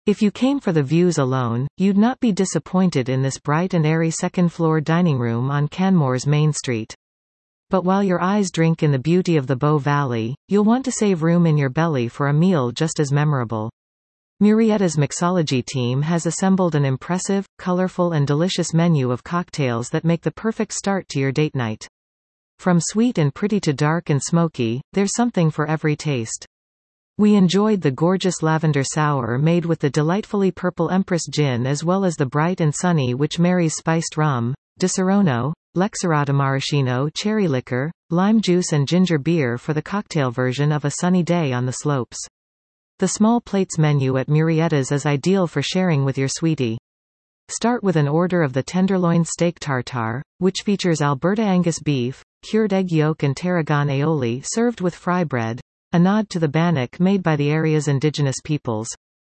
If you came for the views alone, you'd not be disappointed in this bright and airy second-floor dining room on Canmore's Main Street. But while your eyes drink in the beauty of the Bow Valley, you'll want to save room in your belly for a meal just as memorable. Murrieta's mixology team has assembled an impressive, colorful and delicious menu of cocktails that make the perfect start to your date night. From sweet and pretty to dark and smoky, there's something for every taste. We enjoyed the gorgeous lavender sour made with the delightfully purple Empress gin, as well as the bright and sunny which marries spiced rum, Disaronno, Lexerata maraschino cherry liquor, lime juice and ginger beer for the cocktail version of a sunny day on the slopes. The small plates menu at Murrieta's is ideal for sharing with your sweetie. Start with an order of the tenderloin steak tartare, which features Alberta Angus beef, cured egg yolk and tarragon aioli served with fry bread, a nod to the bannock made by the area's indigenous peoples.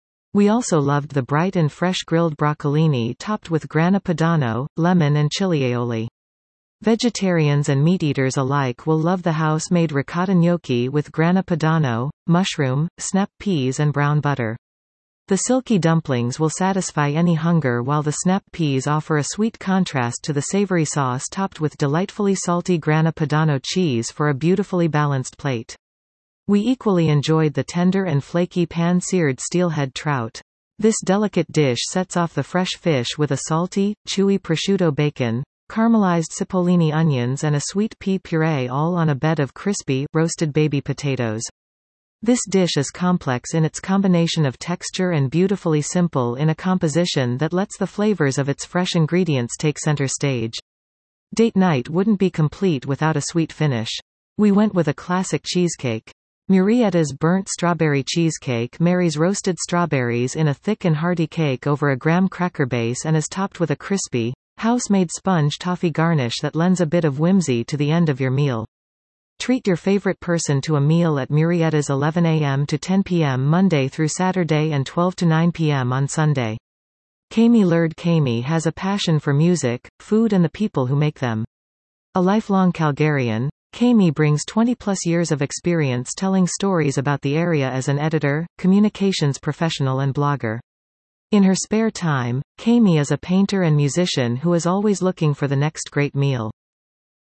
We also loved the bright and fresh grilled broccolini topped with grana padano, lemon and chili aioli. Vegetarians and meat-eaters alike will love the house-made ricotta gnocchi with grana padano, mushroom, snap peas and brown butter. The silky dumplings will satisfy any hunger, while the snap peas offer a sweet contrast to the savory sauce topped with delightfully salty grana padano cheese for a beautifully balanced plate. We equally enjoyed the tender and flaky pan-seared steelhead trout. This delicate dish sets off the fresh fish with a salty, chewy prosciutto bacon, caramelized cipollini onions and a sweet pea puree, all on a bed of crispy, roasted baby potatoes. This dish is complex in its combination of texture and beautifully simple in a composition that lets the flavors of its fresh ingredients take center stage. Date night wouldn't be complete without a sweet finish. We went with a classic cheesecake. Murrieta's burnt strawberry cheesecake marries roasted strawberries in a thick and hearty cake over a graham cracker base and is topped with a crispy, house-made sponge toffee garnish that lends a bit of whimsy to the end of your meal. Treat your favorite person to a meal at Murrieta's 11 a.m. to 10 p.m. Monday through Saturday and 12 to 9 p.m. on Sunday. Kami Lurd Kami has a passion for music, food and the people who make them. A lifelong Calgarian, Kami brings 20-plus years of experience telling stories about the area as an editor, communications professional and blogger. In her spare time, Kami is a painter and musician who is always looking for the next great meal.